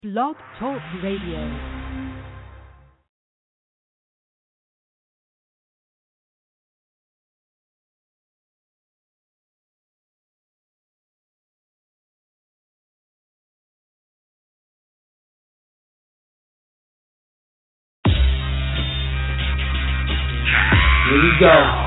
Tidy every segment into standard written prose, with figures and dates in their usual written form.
Blog Talk Radio. Here we go.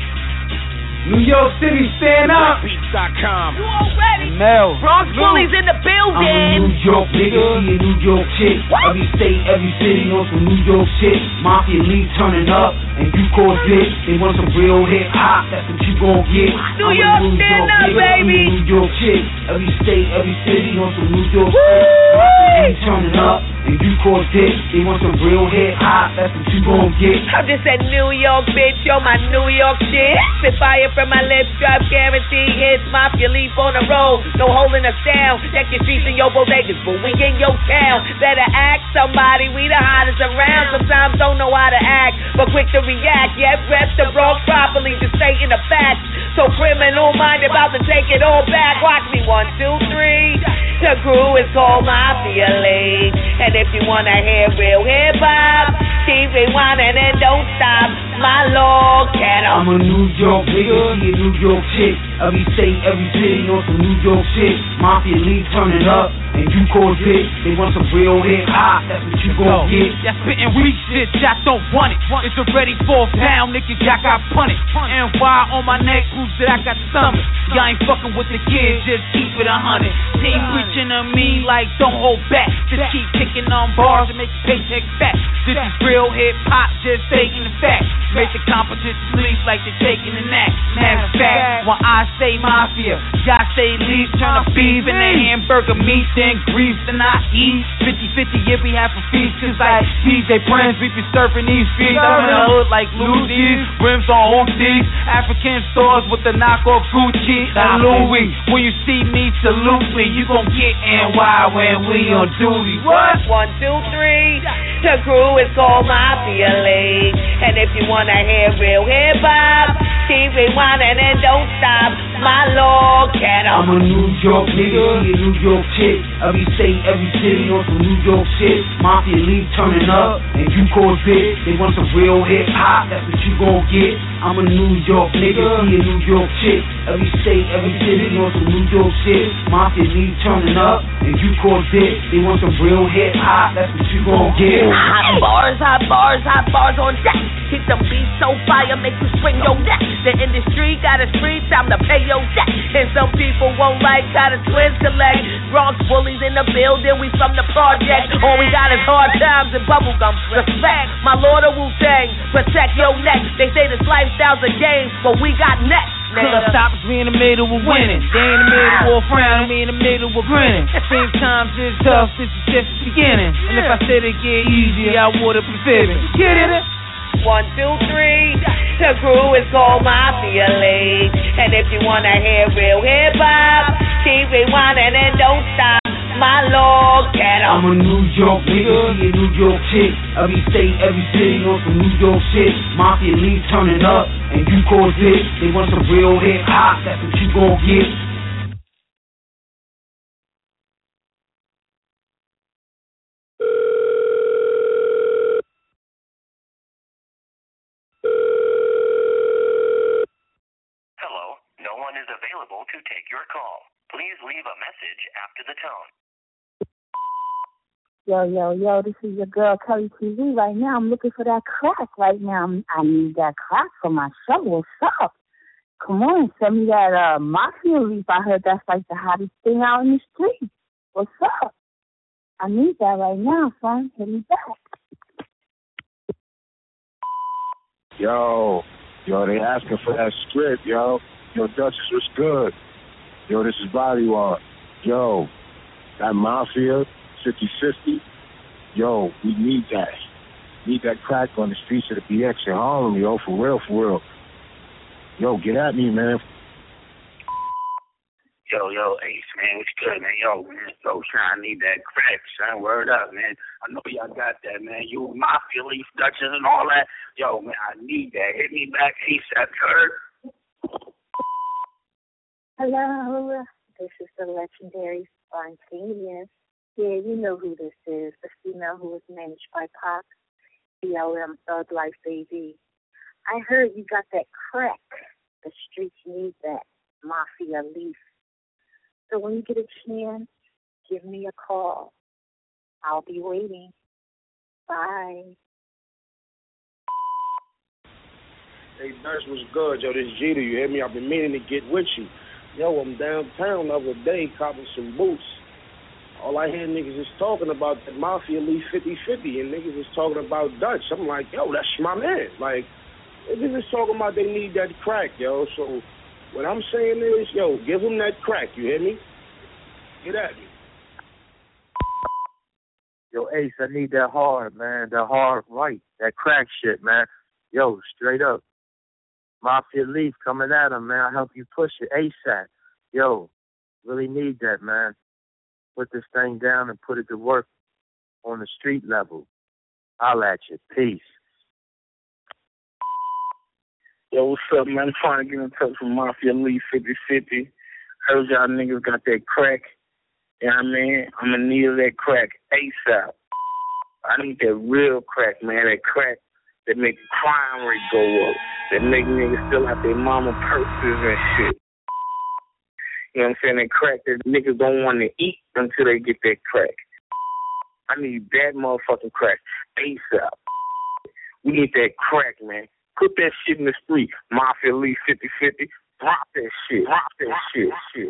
New York City, stand up. Beats.com. You already. Mel. Bronx Bullies in the building. I'm a New York nigga, she a New York chick. What? Every state, every city on some New York shit. Mafia League turning up, and you cause it. They want some real hip hop, that's what you gon' get. New I'm York, a New stand York up, nigga, baby. she a New York chick. Every state, every city on some New York shit. Mafia League turning up, and you cause it. They want some real hip hop, that's what you gon' get. I'm just a New York bitch on my New York shit. Spit fire from my lips, drop guarantee hits. Mafia leap on the road, no holding us down. Check your streets and your bodegas, but we in your town. Better ask somebody, we the hottest around. Sometimes don't know how to act, but quick to react. Yet rest the Bronx properly, just stating the facts. So criminal minded, about to take it all back. Watch me, 1, 2, 3. The crew is called Mafia League, and if you wanna hear real hip hop, keep rewinding and don't stop. My Lord, can I'm a New York nigga, she a New York chick. Every state, every city on some New York shit. Mafia League turning up, and you cause it. They want some real hip hop, that's what you gon' get. That spittin' weak shit, y'all don't want it. It's already 4 pound, nigga, y'all got punted. And why on my neck proves that I got stomach. Y'all ain't fucking with the kids, just keep it 100. Team preaching to me like don't hold back. Just keep kicking on bars and make your paycheck fat. This is real hip hop, just stating the facts. Make the competition sleep like they're taking a nap. Matter of fact, when I say mafia, y'all say leave, turn the beef in the hamburger meat, then grease, then I eat. 50-50 if we have a feast, cause like DJ Prince, we be surfing these streets. I'm in the hood like Lucy's, rims on OCs, African stores with the knockoff Gucci and Louis. When you see me, salute me, you gon' get NY when we on duty. What? 1, 2, 3. The crew is called Mafia League, and if you wanna hear real hip hop, keep rewinding and don't stop. My Lord, can I'm a New York nigga, she a New York chick. Every state, every city on some New York shit. Mafia League turning up, and you cause it. They want some real hip hop, that's what you gon' get. I'm a New York nigga, she a New York chick. Every state, every city on some New York shit. Mafia League turning up, and you cause it. They want some real hip hop, that's what you gon' get. Hot bars, hot bars, hot bars on deck. Keep them beats so fire, make you spring your neck. The industry got a street, time to pay your debt. And some people won't like how the twins select. Bronx Bullies in the building, we from the project. All we got is hard times and bubblegum. Respect, my Lord of Wu-Tang, protect your neck. They say this lifestyle's a game, but we got next. Club stoppers, we in the middle of winning. They in the middle of frowning, we in the middle of grinning. Sometimes it's tough, this is just the beginning. And if I said it get easy, I would've been fibbing. Get it? 1, 2, 3. The crew is called Mafia League, and if you wanna hear real hip hop, keep rewinding and don't stop. My Lord, can I'm a New York nigga, she a New York chick. Every state, every city on some New York shit. Mafia League turning up, and you cause it. They want some real hip hop, that's what you gon' get. Hello, no one is available to take your call. Please leave a message after the tone. Yo, this is your girl Kelly TV. Right now, I'm looking for that crack right now. I need that crack for my show. What's up? Come on, send me that Mafia Leaf. I heard that's like the hottest thing out in the street. What's up? I need that right now, son. Hit me back. Yo, they asking for that script, yo. Yo, Duchess, what's good? Yo, this is Bodyguard. Yo, that Mafia 50-50, yo, we need that. Need that crack on the streets of the BX in Harlem, yo, for real. Yo, get at me, man. Yo, Ace, man, what's good, man? Yo, Shine, need that crack, son. Word up, man. I know y'all got that, man. You, Mafia Leaf, Duchess, and all that. Yo, man, I need that. Hit me back, ASAP, Kurt. Hello, this is the legendary Spontaneous. Yeah, you know who this is. The female who was managed by Pac, BLM Thug Life Baby. I heard you got that crack. The streets need that Mafia leaf. So when you get a chance, give me a call. I'll be waiting. Bye. Hey, Dutch was good. Yo, this Jeter, you hear me? I've been meaning to get with you. Yo, I'm downtown the other day copping some boots. All I hear niggas is talking about that Mafia League 50-50, and niggas is talking about Dutch. I'm like, yo, that's my man. Like, niggas is talking about they need that crack, yo. So what I'm saying is, yo, give them that crack, you hear me? Get at me. Yo, Ace, I need that hard, man. That hard right. That crack shit, man. Yo, straight up. Mafia Leaf coming at him, man. I'll help you push it ASAP. Yo, really need that, man. Put this thing down and put it to work on the street level. I'll at you. Peace. Yo, what's up, man? I'm trying to get in touch with Mafia League 50-50. Heard y'all niggas got that crack. You know what I mean? I'm in need of that crack ASAP. I need that real crack, man. That crack that make the crime rate go up. That make niggas fill out their mama purses and shit. You know what I'm saying? That crack that niggas don't want to eat until they get that crack. I need that motherfucking crack ASAP. We need that crack, man. Put that shit in the street. Mafia League 50-50. Drop that shit. Drop that shit.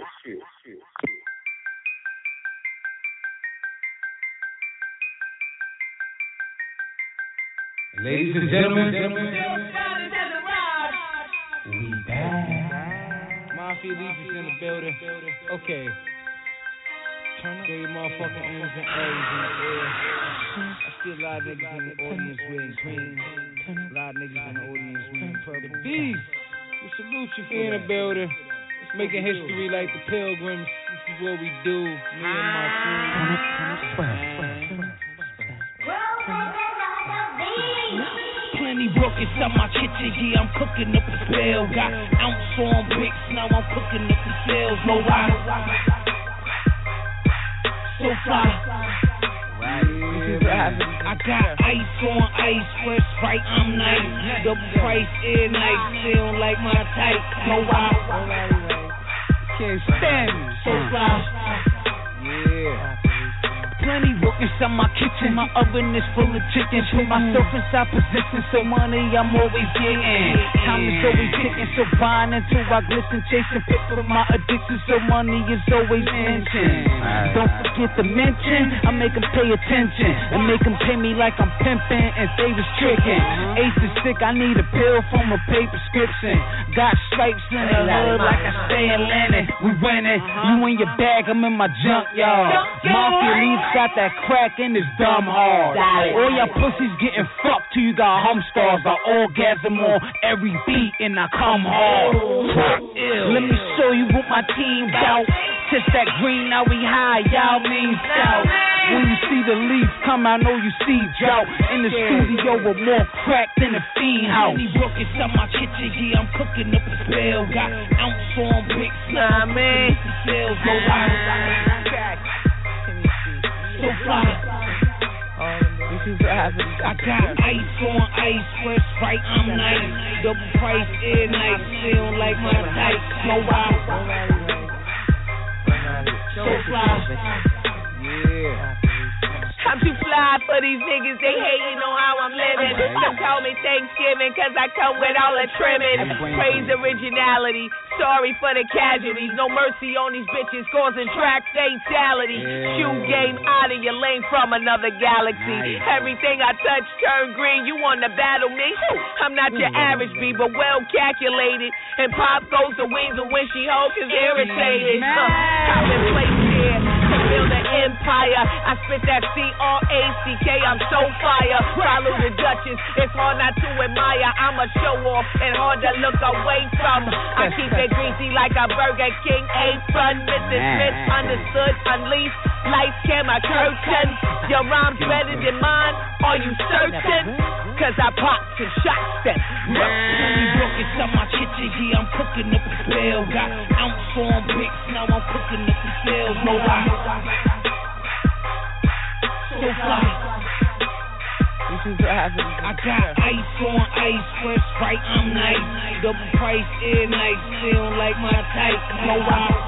Ladies and gentlemen, we back. Mafia League is in the building. Okay. Turn up your motherfucking M's and A's in the air. I see a lot of niggas in the audience wearing green. A lot of niggas in the audience wearing purple. Bees, we salute you for in the building. Making history like the Pilgrims. This is what we do. Me and my crew. Plenty rockets out my kitchen, yeah, I'm cooking up the spell. Got ounce on bricks, now I'm cooking up the sales. No lie, so fly. I got ice on ice, fresh Sprite, I'm nice. Double price, air nice, still like my type. No lie, can't stand me, so fly. Yeah. Plenty work inside my kitchen. My oven is full of chicken. Put myself inside position, so money I'm always getting. Time is always ticking, so buying until I glisten, chasing pick for my addiction, so money is always mentioned. Don't forget to mention, I make them pay attention and make them pay me like I'm pimping and they was tricking. Ace is sick, I need a pill from a paid prescription. Got stripes in the hood like I stay in Lennon. We winning, you in your bag, I'm in my junk, y'all. Mafia League got that crack in his dumb hard. All y'all pussies getting fucked till you got hum scars. I orgasm on every beat and I come hard. Let me show you what my team bout. Kiss that green, now we high, y'all mean south. When you see the leaf come, I know you see drought. In the studio with more crack than a fiend house. Any rockets out my kitchen, yeah, I'm cooking up a spell. Got ounce on bricks, nah, man. Sales go out. So fly. I got ice on ice, fresh Sprite, I'm nice. Double price, air nice, still like my type. No wild. So fly. Yeah. I'm too fly for these niggas, they hating on how I'm living. Some call me Thanksgiving cause I come with all the trimming. Praise originality, sorry for the casualties. No mercy on these bitches causing track fatality. Shoot game out of your lane from another galaxy. Everything I touch turn green, you wanna battle me? I'm not your average B, but well calculated. And pop goes the wings of when she holds is irritated. I've been placed here to build an empire. I spit that C-R-A-C-K, I'm so fire. Follow the Duchess, it's hard not to admire. I'm a show off and hard to look away from. I keep it greasy like a Burger King apron. Mrs. Smith understood, unleashed, lights, camera, curtain. Your rhyme's better than mine, are you certain? Cause I popped and shots them. Plenty rockets out my kitchen, yeah, I'm cooking up a spell. Got ounce on bricks, now I'm cooking up the sales. No lie. So fly. This is what happens. I got ice on ice, fresh right, I'm nice. Double price, air nice, feel like my type. No rock.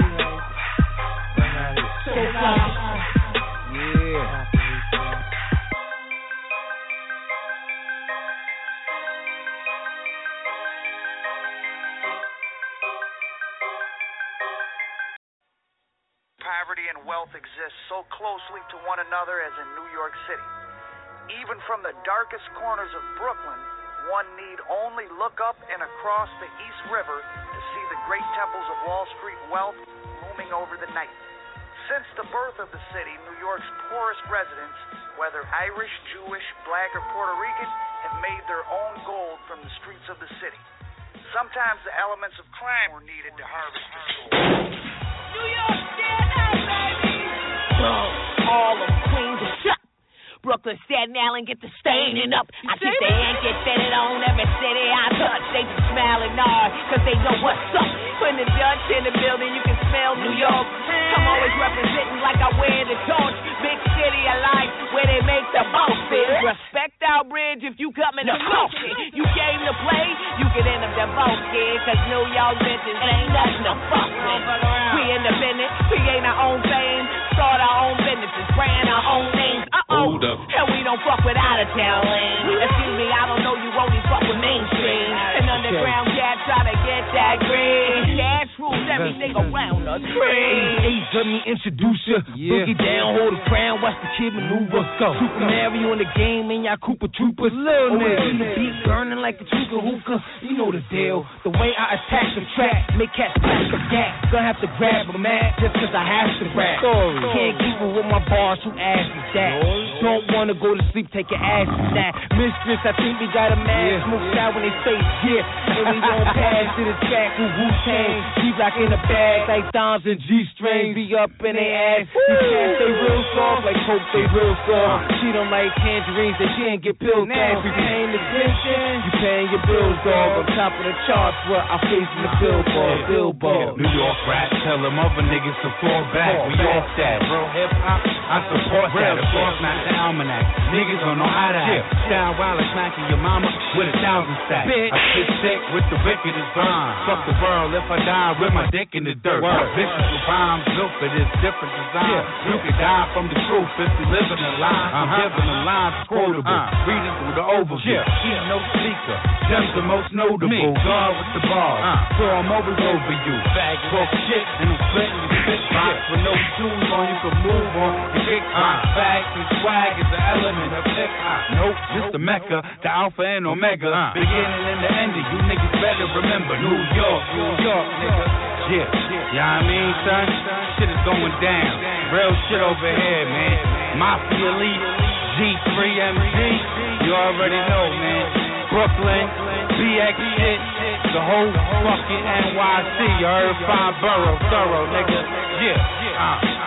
So fly. Yeah. Poverty and wealth exist so closely to one another as in New York City. Even from the darkest corners of Brooklyn, one need only look up and across the East River to see the great temples of Wall Street wealth looming over the night. Since the birth of the city, New York's poorest residents, whether Irish, Jewish, Black, or Puerto Rican, have made their own gold from the streets of the city. Sometimes the elements of crime were needed to harvest the gold. New York, stand up, baby! Harlem, Queens, and shut. Brooklyn, Staten Island, get the staining up. I keep the ink, get fitted on every city I touch. They just smiling hard, cause they know what's up. When the Dutch in the building, you can smell New York. I'm always representing like I wear the torch. Big city of life, where they make the most. Respect our bridge if you coming to smoke it. You came to play, you can end up devoted, kid. Cause New York bitches ain't nothing to fuck with. We independent, we ain't our own fame. Start our own businesses, brand our own names. Hold up. And we don't fuck with out of town lanes. Excuse me, I don't know you only fuck with mainstream. An underground cat try to get that green. Cash rules everything around the screen. Hey, let me introduce you. Boogie down, hold the crown, watch the kid maneuver. Go. Super Mario in the game, and y'all Koopa Troopers. Little nigga. The beat burning like a Chuka hookah. You know the deal. The way I attack the track, make cats back the gap. Gonna have to grab a mat just cause I have to rap. Can't keep it with my bars, who ass is that? Don't wanna go to sleep, take your ass to that. Mistress, I think we got a man smoked out when they say yeah. And we gon' pass to the track with Wu-Tang. G-Rock in the bag like Doms and G-strings. Be up in their ass. These cats, they real soft like Coke, they real soft. She don't like tangerines, they can't get pills off. You paying attention, you paying your bills off. On top of the charts, where I face in the billboard. New York rap, tell them other niggas to fall back. We off that. Real hip hop, I support that. Of course, not the almanac. Niggas don't know how to act. Style while it's smacking your mama with 1,000 stacks. I sit sick with the wickedest rhyme. Fuck the world if I die with my dick in the dirt. Vicious with rhymes built for this different design. You can die from the truth if you living a lie. I'm giving the lines quotable. Reading through the overview. He's no speaker. Just the most notable. God with the bars. So I'm always over you. Broke shit and I'm splitting your spit box. With no shoes on, you can move on and kick my facts and swag is the element of hip hop. Nope, just the Mecca, the Alpha and Omega. Beginning and the ending, you niggas better remember. New York, nigga. Yeah, you know what I mean, son? Shit is going down. Real shit over here, man. Mafia Elite, G3MG. You already know, man. Brooklyn, BX shit. The whole fucking NYC. You heard 5 boroughs, thorough, nigga. Yeah,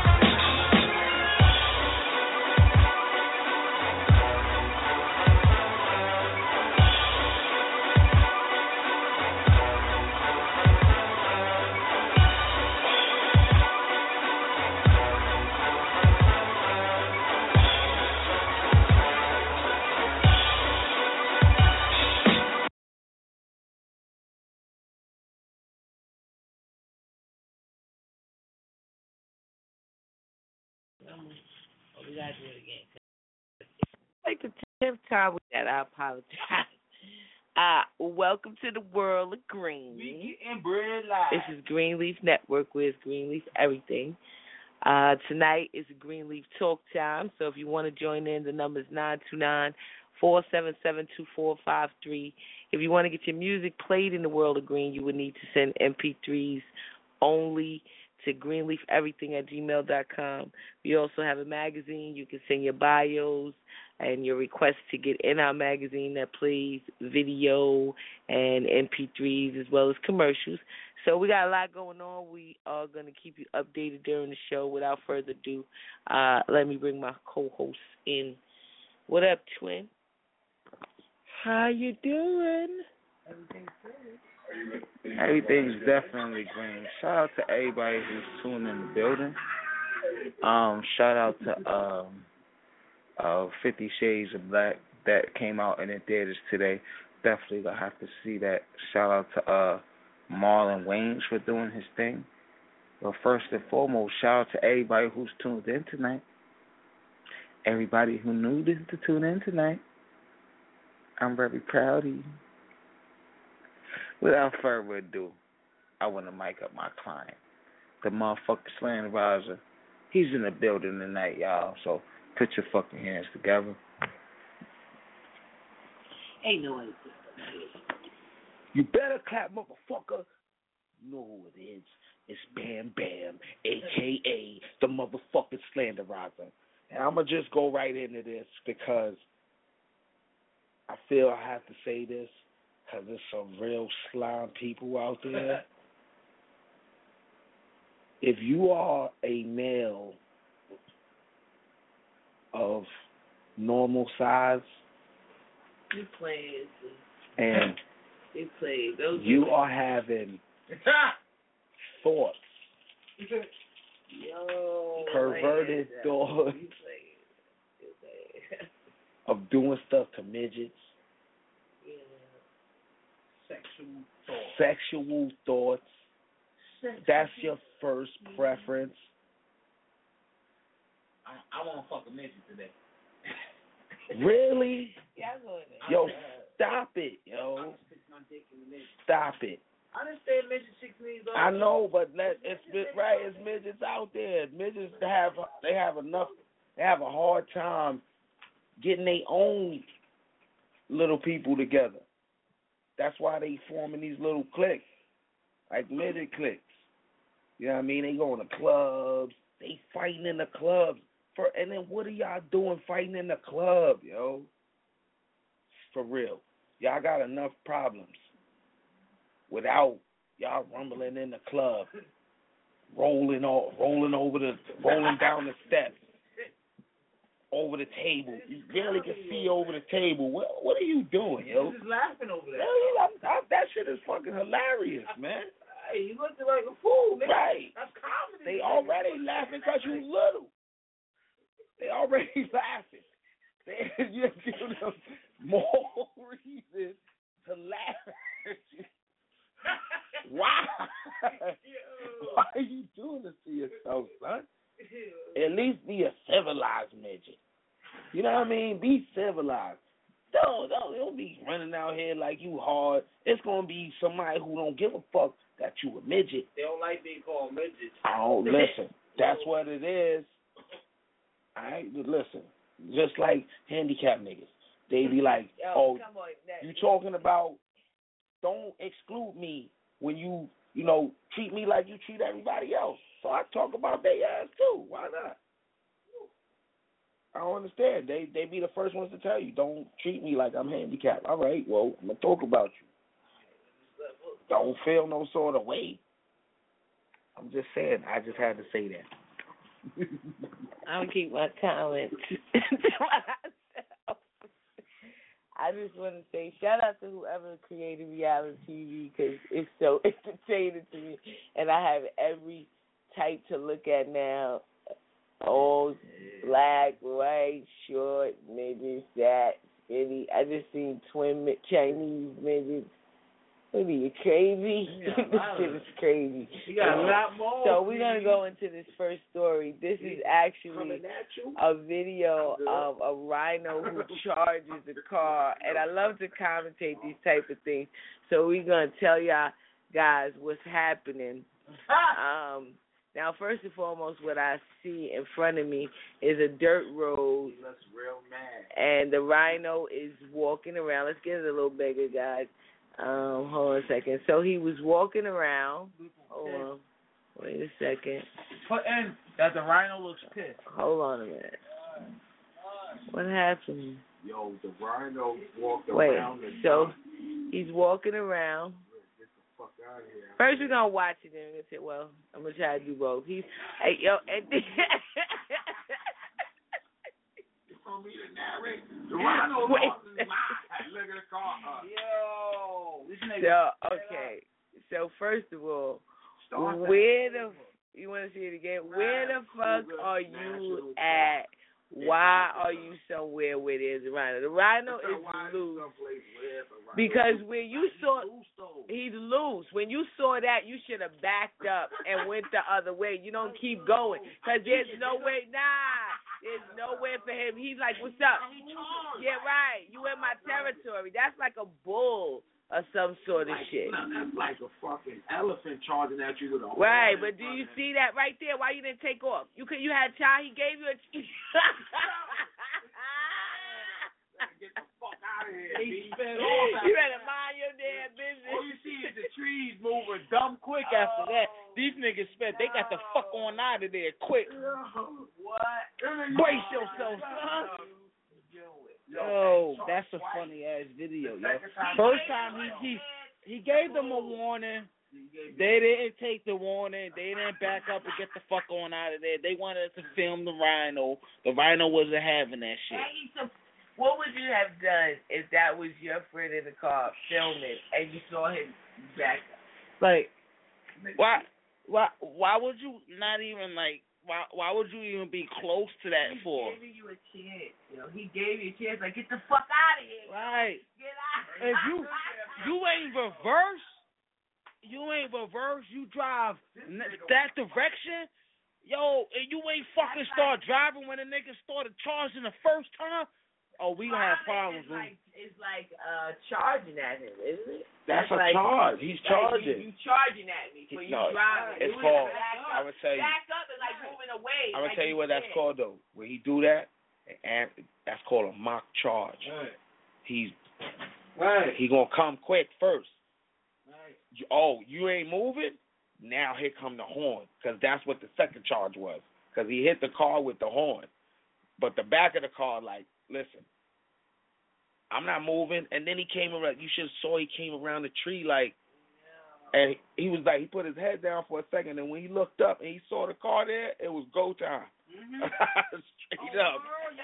We gotta do it again. Like the 10th time with that, I apologize. Welcome to the world of Green. We getting bread live. This is Greenleaf Network, where it's Greenleaf everything. Tonight is a Greenleaf Talk Time, so if you want to join in, the number is 929-477-2453. If you want to get your music played in the world of Green, you would need to send MP3s only to greenleafeverything@gmail.com. We also have a magazine. You can send your bios and your requests to get in our magazine that plays video and MP3s as well as commercials. So we got a lot going on. We are going to keep you updated during the show. Without further ado, let me bring my co-host in. What up, Twin? How you doing? Everything's good. Everything's definitely green. Shout out to everybody who's tuning in the building. Shout out to 50 Shades of Black that came out in the theaters today. Definitely gonna have to see that. Shout out to Marlon Wayans for doing his thing. But first and foremost, shout out to everybody who's tuned in tonight. Everybody who knew to tune in tonight. I'm very proud of you. Without further ado, I want to mic up my client, the motherfucker Slanderizer. He's in the building tonight, y'all, so put your fucking hands together. Ain't no way. You better clap, motherfucker. You know who it is. It's Bam Bam, a.k.a. the motherfucking Slanderizer. And I'm going to just go right into this because I feel I have to say this because there's some real slime people out there. If you are a male of normal size you playing, and you playing, you are having thoughts, perverted thoughts of doing stuff to midgets, sexual thoughts, that's your first preference. I want to fuck a midget today. Really? Yeah, I go in there. Yo, stop it, yo. Stop it. I understand midget chicks need those. I know, but it's midgets out there. Midgets they have a hard time getting their own little people together. That's why they forming these little cliques, like midget cliques. You know what I mean? They go in the clubs, they fighting in the clubs. And then what are y'all doing fighting in the club, yo? For real. Y'all got enough problems without y'all rumbling in the club, rolling down the steps, over the table. You barely can see over the table. What are you doing, yo? You're just laughing over there. That shit is fucking hilarious, man. Hey, you looked like a fool, man. Right. That's comedy. They already laughing because you little. They already laughing. You give them more reason to laugh at you. Why? Why are you doing this to yourself, son? At least be a civilized midget. You know what I mean? Be civilized. Don't be running out here like you hard. It's gonna be somebody who don't give a fuck that you a midget. They don't like being called midgets. Oh, listen. That's what it is. All right, listen. Just like handicapped niggas, they be like, "Oh, you talking about? Don't exclude me when you treat me like you treat everybody else." So I talk about their ass too. Why not? I don't understand. They be the first ones to tell you, "Don't treat me like I'm handicapped." All right, well, I'm gonna talk about you. Don't feel no sort of way. I'm just saying. I just had to say that. I'm going to keep my comments to myself. I just want to say shout out to whoever created reality TV because it's so entertaining to me. And I have every type to look at now. Old, black, white, short, midgets, fat, skinny. I just seen twin Chinese midgets. What are you, crazy? Yeah, this shit is crazy. You got a lot more. So we're going to go into this first story. This is actually a video of a rhino who charges a car. And I love to commentate these type of things. So we're going to tell y'all guys what's happening. Now, first and foremost, what I see in front of me is a dirt road. He looks real mad. And the rhino is walking around. Let's get it a little bigger, guys. Hold on a second. So he was walking around. Hold on. Wait a second. Put in that the rhino looks pissed. Hold on a minute. What happened? Yo, the rhino walked Wait, around. so he's walking around. Get the fuck out of here. First we're going to watch it, then we're going to say, well, I'm going to try to do both. Hey, yo, and Want me to narrate? The rhino lost his mind. Look at the car. Yo, this nigga. So, okay. So, first of all, where the, you want to see it again? Where the fuck are you at Why are you somewhere where there's a rhino? The rhino is loose. Because when you saw he's loose. When you saw that, you should have backed up and went the other way. You don't keep going. Because there's no way. There's nowhere for him. He's like, what's up? Yeah, right. You in my territory. That's like a bull or some sort of shit. That's like a fucking elephant charging at you with a horn. Right, but do you see that right there? Why you didn't take off? You had time. He gave you a. Get the fuck out of here. He sped off. You better mind your damn business. All you see is the trees moving dumb quick after that. These niggas sped. They got the fuck on out of there quick. What? Brace yourself, son. Yo, that's a funny ass video, yo. First time he gave them a warning. They didn't take the warning. They didn't back up and get the fuck on out of there. They wanted to film the rhino. The rhino wasn't having that shit. What would you have done if that was your friend in the car filming and you saw him back up? Like, why would you not even like? Why would you even be close to that for? He gave you a chance. He gave you a chance. Like, get the fuck out of here. Right. Get out. If you ain't reverse, you drive that direction, yo, and you ain't fucking start driving when the nigga started charging the first time. Oh, we gonna have problems. It's like charging at him, isn't it? That's a charge. He's charging. You charging at me, so you driving. It's called. I would tell you. Back up is like moving away. I'm gonna tell you what that's called though. When he do that, and that's called a mock charge. Right. He gonna come quick first. Right. You ain't moving. Now here come the horn, because that's what the second charge was. Because he hit the car with the horn, but the back of the car like, listen, I'm not moving. And then he came around. You should have saw he came around the tree like, and he was like, he put his head down for a second, and when he looked up and he saw the car there, it was go time. Mm-hmm. Straight up.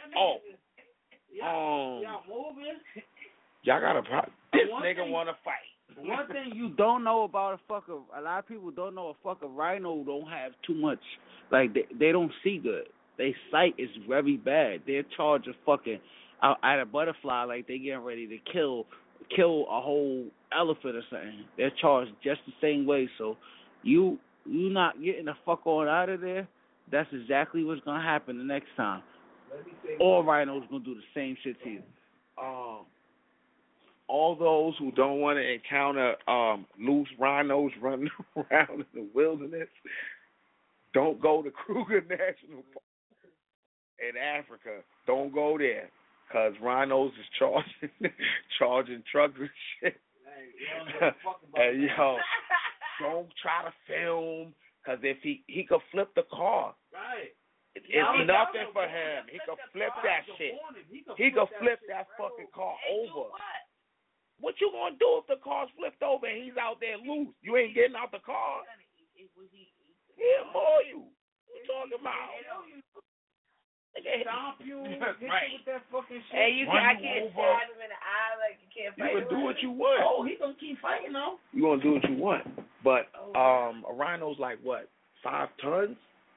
Y'all moving? Y'all got a problem. This nigga want to fight. One thing you don't know about a lot of people don't know a fucking rhino don't have too much, like they don't see good. Their sight is very bad. They're charged of fucking at a butterfly like they getting ready to kill a whole elephant or something. They're charged just the same way. So you not getting the fuck on out of there. That's exactly what's gonna happen the next time. All rhinos gonna do the same shit to you. All those who don't want to encounter loose rhinos running around in the wilderness, don't go to Kruger National Park in Africa. Don't go there, because rhinos is charging trucks and shit. And don't try to film, because if he could flip the car. Right. It's nothing for him. He could flip that shit. He could flip that fucking car over. What you gonna do if the car's flipped over and he's out there loose? You ain't getting out the car. He'll maul you. What you talking about? Stomp you, hit you with that fucking shit. Hey, I can't stab him in the eye like you can't fight. You can do what you want. Oh, he gonna keep fighting though. You gonna do what you want. But a rhino's like what, 5 tons?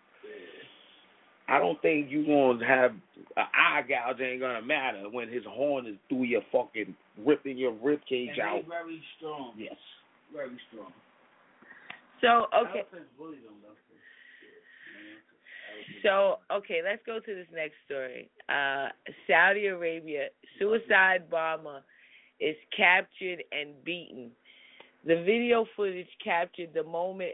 I don't think you gonna have an eye gouge. Ain't gonna matter when his horn is through your fucking ripping your rib cage out. Very strong. Yes. Very strong. So let's go to this next story. Saudi Arabia, suicide bomber is captured and beaten. The video footage captured the moment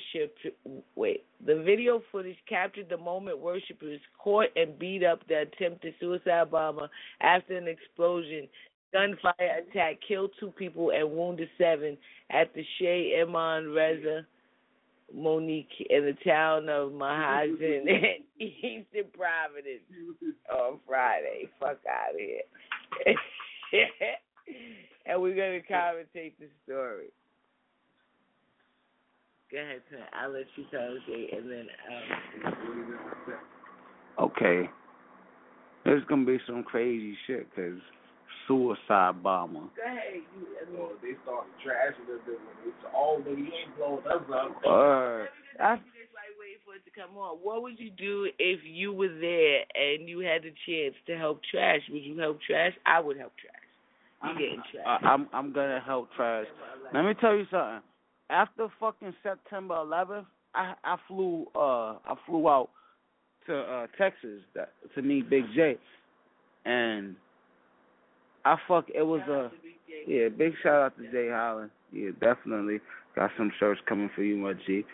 worshippers caught and beat up the attempted suicide bomber after an explosion. Gunfire attack killed 2 people and wounded 7 at the Sheikh Imam Reza Monique in the town of Mahajan in Eastern Providence on Friday. Fuck out of here. And we're going to commentate the story. Go ahead, Tim. I'll let you commentate, and then Okay. There's going to be some crazy shit, because suicide bomber. Go ahead. They start trashing us. It's all nigga. You ain't blowing us up. Wait for for it to come on. What would you do if you were there and you had the chance to help Trash? Would you help Trash? I would help Trash. You getting Trash? I'm gonna help Trash. Let me tell you something. After fucking September 11th, I flew out to Texas to meet Big J, and it was big shout out to Jay Holland. Yeah, definitely got some shirts coming for you, my G.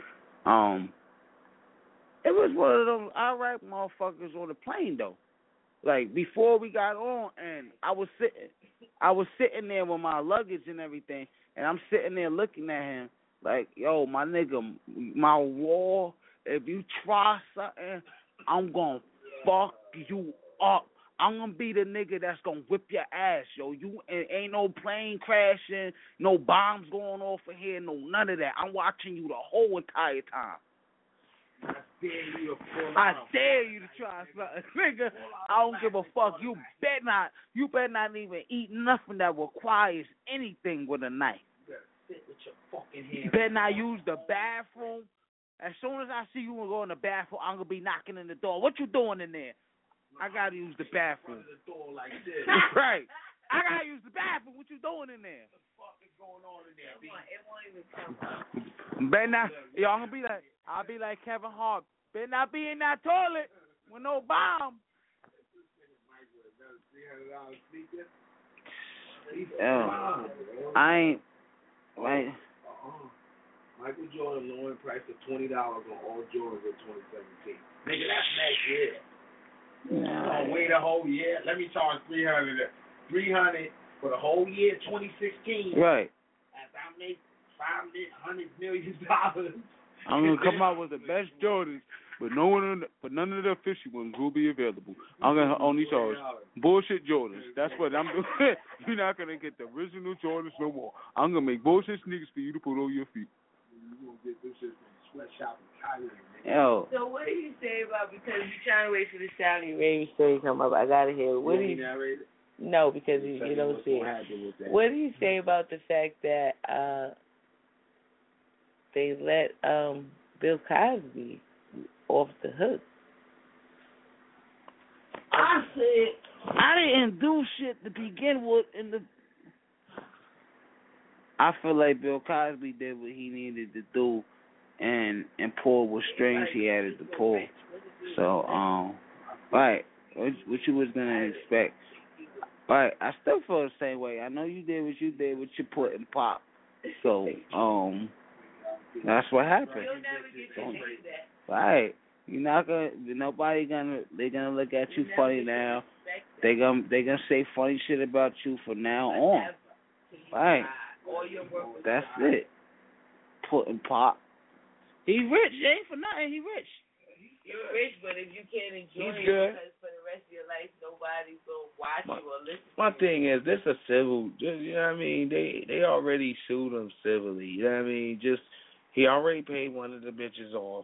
It was one of them alright motherfuckers on the plane though. Like before we got on, and I was sitting there with my luggage and everything, and I'm sitting there looking at him like, yo, my nigga, my wall. If you try something, I'm gonna fuck you up. I'm gonna be the nigga that's gonna whip your ass, yo. You ain't no plane crashing, no bombs going off in here, no none of that. I'm watching you the whole entire time. I dare you to try something, nigga. I don't give a fuck. You better not even eat nothing that requires anything with a knife. You better not use the bathroom. As soon as I see you go in the bathroom, I'm gonna be knocking in the door. What you doing in there? I gotta use the bathroom. Right. I gotta use the bathroom. What you doing in there? What the fuck is going on in there, B? It won't even come. Better not. Yo, I'll be like Kevin Hart. Better not be in that toilet with no bomb. I ain't. Right. Michael Jordan lowering price of $20 on all Jordans in 2017. Nigga, that's next year. No. Wait a whole year. Let me charge $300 for the whole year 2016. Right. As I make $500 million. I'm gonna come out with the best Jordans, but none of the official ones will be available. I'm gonna only charge bullshit Jordans. That's what I'm doing. You're not gonna get the original Jordans no more. I'm gonna make bullshit sneakers for you to put on your feet. You gonna get this shit from the sweatshop in Thailand. Yo. So what do you say about, because you're trying to wait for the Saudi Arabia story to come up? I gotta hear it. What do you? No, because you don't see it. What do you say about the fact that they let Bill Cosby off the hook? I said I didn't do shit to begin with. I feel like Bill Cosby did what he needed to do, and pull what strings he had to pull. So right, what you was gonna expect? Right, I still feel the same way. I know you did what you did with your put and pop. So that's what happened. Right. You're not gonna. They're gonna look at you funny now. They gonna say funny shit about you from now on. Right. That's it. Put and pop. He rich. It ain't for nothing. He rich. You're rich, but if you can't enjoy it because for the rest of your life nobody's gonna watch you or listen. My thing is, this a civil. You know what I mean? They already sued him civilly. You know what I mean? He already paid one of the bitches off.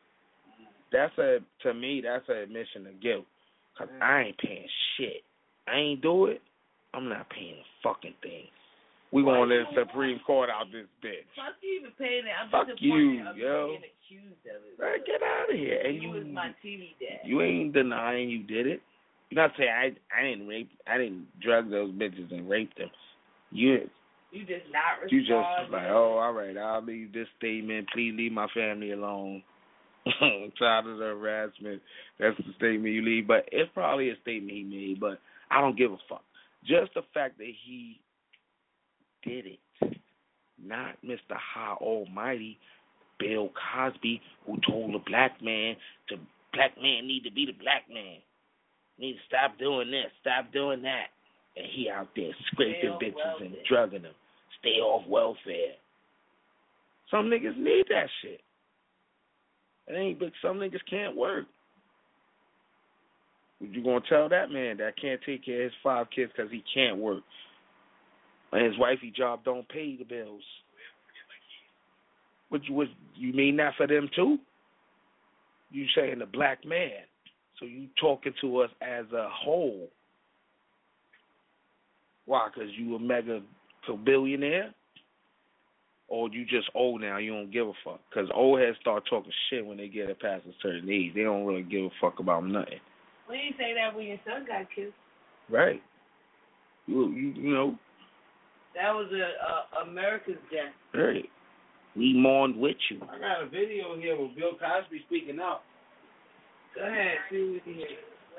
To me, that's an admission of guilt. Cause I ain't paying shit. I ain't do it. I'm not paying a fucking thing. We gonna let the Supreme Court out this bitch. Fuck you even paying it. I'm Fuck you, yo. Being accused of it. Right, get out of here. And you was my TV dad. You ain't denying you did it. You're not saying I didn't drug those bitches and rape them. You just not respond. You just like, oh, all right, I'll leave this statement. Please leave my family alone. Child of harassment. That's the statement you leave. But it's probably a statement he made, but I don't give a fuck. Just the fact that he did it, not Mr. High Almighty Bill Cosby, who told the black man need to be the black man. Need to stop doing this, stop doing that. And he out there scraping bitches and drugging them. Stay off welfare. Some niggas need that shit. But some niggas can't work. You gonna tell that man that can't take care of his 5 kids because he can't work, and his wifey job don't pay the bills? What you mean that for them too? You saying the black man, so you talking to us as a whole. Why? Because you a mega billionaire? or you just old now, you don't give a fuck. Because old heads start talking shit when they get it past a certain age. They don't really give a fuck about nothing. Well, you say that when your son got killed. Right. You know. That was America's death. Right. We mourned with you. I got a video here with Bill Cosby speaking out. Go ahead, see what you hear.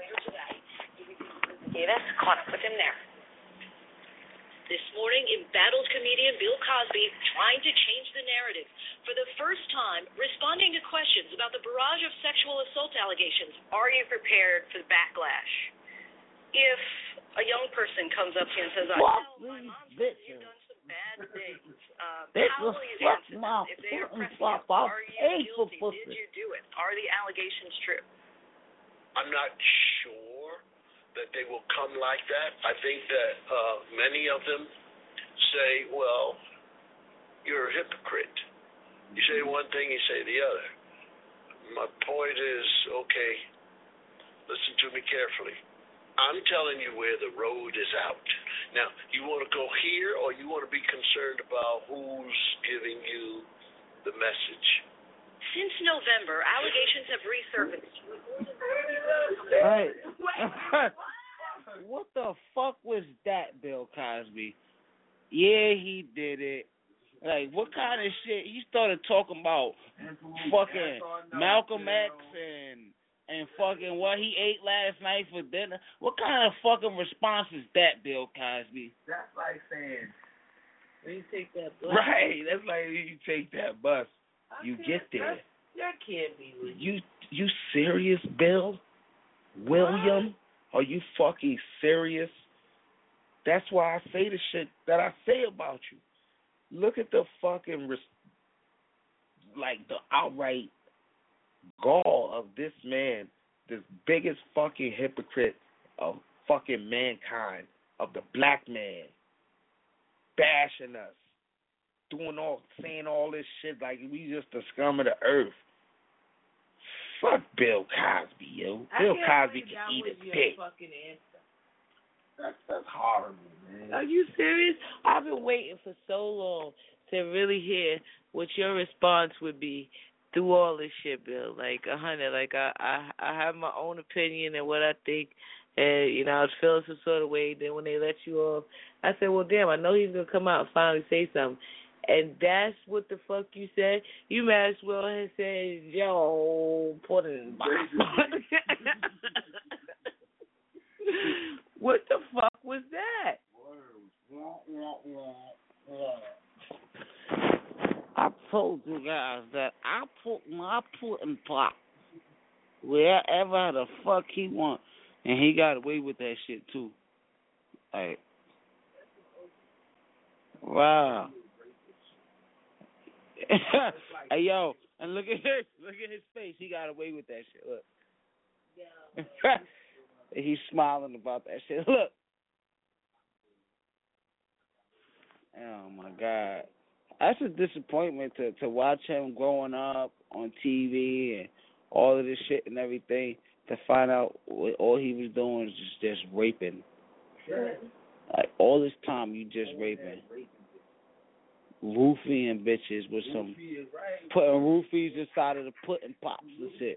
Yeah, that's caught up with him there. This morning, embattled comedian Bill Cosby trying to change the narrative. For the first time, responding to questions about the barrage of sexual assault allegations. Are you prepared for the backlash? If a young person comes up to you and says, I know my mom says you've done some bad things, how will you answer them? If they are pressing you, are you guilty? Did you do it? Are the allegations true? I'm not sure that they will come like that. I think that many of them say, well, you're a hypocrite. You say one thing, you say the other. My point is, okay, listen to me carefully. I'm telling you where the road is out. Now, you want to go here or you want to be concerned about who's giving you the message? Since November, allegations have resurfaced. Right. What the fuck was that, Bill Cosby? Yeah, he did it. Like, what kind of shit? He started talking about fucking Malcolm X and fucking what he ate last night for dinner. What kind of fucking response is that, Bill Cosby? That's like saying, when you take that bus. Right, that's like you take that bus. You get there. That can't be legit. You serious, Bill? William? Are you fucking serious? That's why I say the shit that I say about you. Look at the fucking, the outright gall of this man, this biggest fucking hypocrite of fucking mankind, of the black man, bashing us, saying all this shit like we just the scum of the earth. Fuck Bill Cosby, yo. Bill Cosby can eat a dick. That's horrible, man. Are you serious? I've been waiting for so long to really hear what your response would be through all this shit, Bill. Like 100. Like I have my own opinion and what I think, and I was feeling some sort of way. Then when they let you off, I said, well, damn, I know he's gonna come out and finally say something. And that's what the fuck you said? You might as well have said, yo, put it in box. What the fuck was that? I told you guys that I put my pudding pop wherever the fuck he want. And he got away with that shit too. Like, wow. Hey yo, and look at his face. He got away with that shit. Look. Yeah. He's smiling about that shit. Look. Oh my God. That's a disappointment to watch him growing up on TV and all of this shit and everything, to find out all he was doing was just raping. Sure. Like all this time you just raping. Roofing bitches with some putting roofies inside of the pudding pops and shit.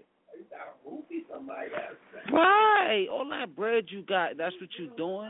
Right. All that bread you got, that's what you doing?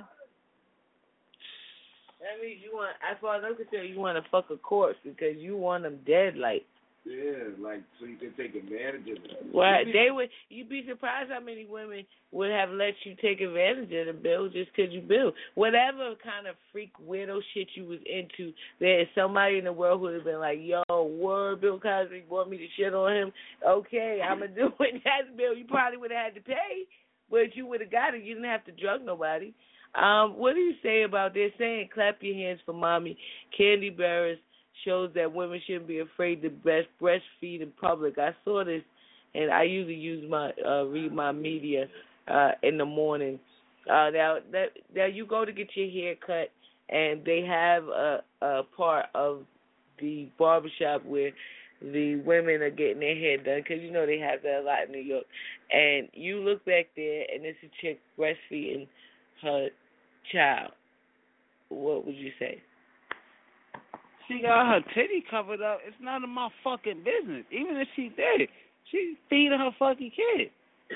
That means you want, as far as I'm concerned, you want to fuck a corpse because you want them dead, like. Yeah, like so you can take advantage of it. Well, you'd be surprised how many women would have let you take advantage of them, Bill, just because you Bill. Whatever kind of freak weirdo shit you was into, there is somebody in the world who would have been like, yo, word, Bill Cosby want me to shit on him? Okay, I'm going to do it. That's Bill. You probably would have had to pay, but you would have got it. You didn't have to drug nobody. What do you say about this saying, clap your hands for mommy? Candy Barris shows that women shouldn't be afraid to breastfeed in public. I saw this, and I usually read my media in the morning. Now you go to get your hair cut, and they have a part of the barbershop where the women are getting their hair done, because they have that a lot in New York. And you look back there, and it's a chick breastfeeding her child. What would you say? she got her titty covered up, it's none of my fucking business. Even if she did, she's feeding her fucking kid.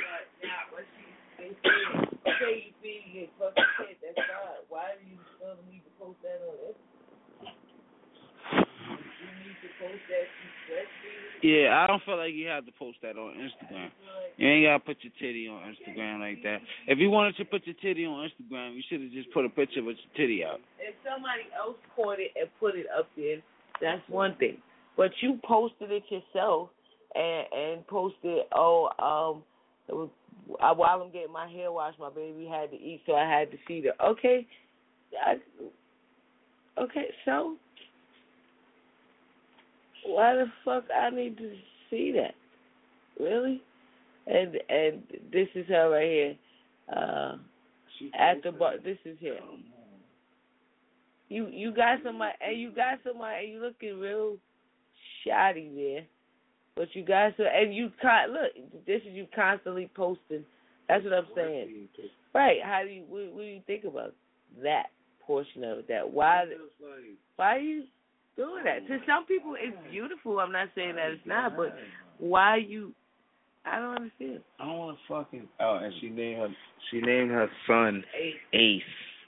Okay, you feeding your fucking kid, that's fine. Why do you still need to post that on Instagram? You need to post that she's breastfeeding? Yeah, I don't feel like you have to post that on Instagram. You ain't gotta put your titty on Instagram like that. If you wanted to put your titty on Instagram, you should have just put a picture with your titty out. If somebody else caught it and put it up there, that's one thing. But you posted it yourself and posted, while I'm getting my hair washed, my baby had to eat, so I had to feed her. Okay, so why the fuck I need to see that? Really? And this is her right here. At the bar, this is her. You got somebody, and you looking real shoddy there. But you guys, and you can't look. This is you constantly posting. That's what I'm saying. Right? How do you? What do you think about that portion of that? Why are you doing that? To some people, it's beautiful. I'm not saying that it's not, but why you? I don't understand. I don't want to fucking. Oh, and she named her son Ace.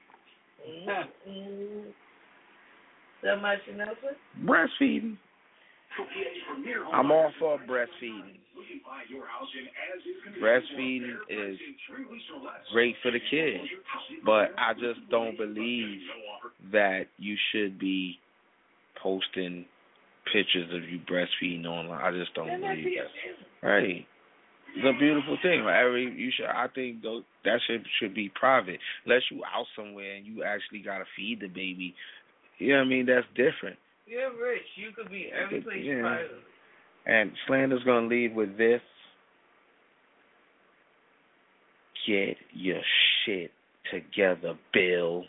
Somebody should know what? Breastfeeding. I'm all for breastfeeding. Breastfeeding is great for the kid, but I just don't believe that you should be posting pictures of you breastfeeding online. I just don't believe that. Right. It's a beautiful thing. I think that should be private. Unless you out somewhere and you actually gotta feed the baby. You know what I mean? That's different. You're rich. You could be every place private. And Slander's gonna lead with this. Get your shit together, Bill.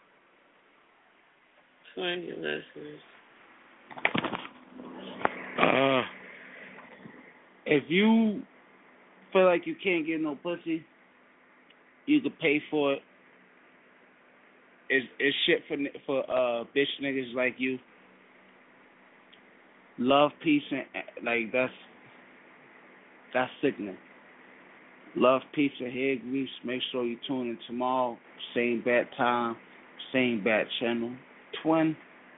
Find your listeners. If you feel like you can't get no pussy, you could pay for it. It's shit for bitch niggas like you. Love, peace, and like that's sickening. Love, peace, and hair grease. Make sure you tune in tomorrow. Same bad time, same bad channel. Twin.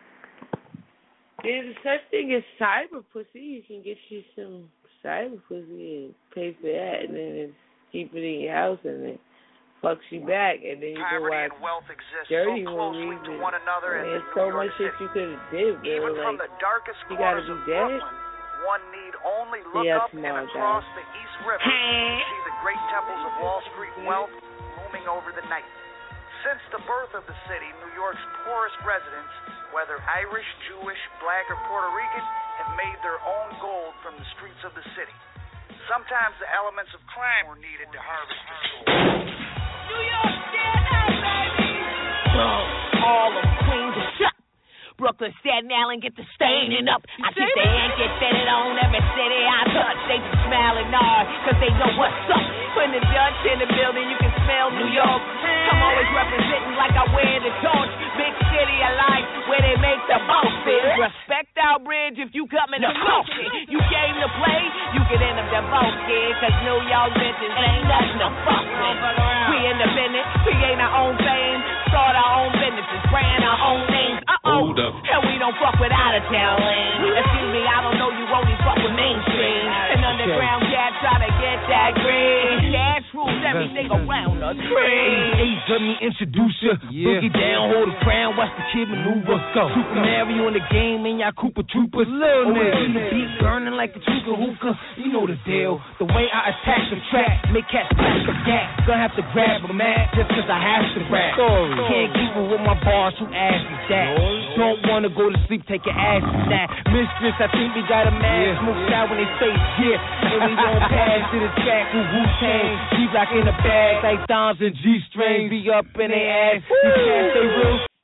There's such thing as cyber pussy. You can get you some cyber pussy and pay for that, and then keep it in your house, and then fucks you back, and then you can watch dirty movies. There's so much shit you could have did, bro. Even from the darkest corners of Brooklyn, one need only look up and across the East River to see the great temples of Wall Street wealth looming over the night. Since the birth of the city, New York's poorest residents, whether Irish, Jewish, Black, or Puerto Rican, have made their own gold from the streets of the city. Sometimes the elements of crime were needed to harvest the gold. New York, baby! Harlem, Queens, shut. Brooklyn, Staten Island, get the staining up. I keep the ink, get fitted on every city I touch. They just smiling hard, cause they know what's up. When the Dutch in the building, you can smell New York. I'm always representing like I wear the torch. Big city of life, where they make the most fit. Respect our bridge if you coming to smoke it. You came to play, you can end up devoted, kid. Cause New York bitches ain't nothing to fuck with. We independent, create our own fame. Start our own businesses, brand our own names. Hold up. And we don't fuck with out of town lanes. Excuse me, I don't know you only fuck with mainstream. An underground cat try to get that green. Cash rules everything around the screen. Hey, let me introduce you. Boogie down, hold the crown, watch the kid maneuver. Super Mario in the game, and y'all Koopa Troopers. Always in the beat, burning like a Chuka hookah. You know the deal. The way I attack the track, make cats back the gap. Gonna have to grab a mat just cause I have to rap. Can't keep it with my bars, who ass is that? Don't wanna go to sleep, take your ass to that. Mistress, I think we got a man smoked out when they say and we gon' pass to the track with Wu-Tang. G-Block in the bag like Doms and G-Strings. Be up in their ass. These cats, they real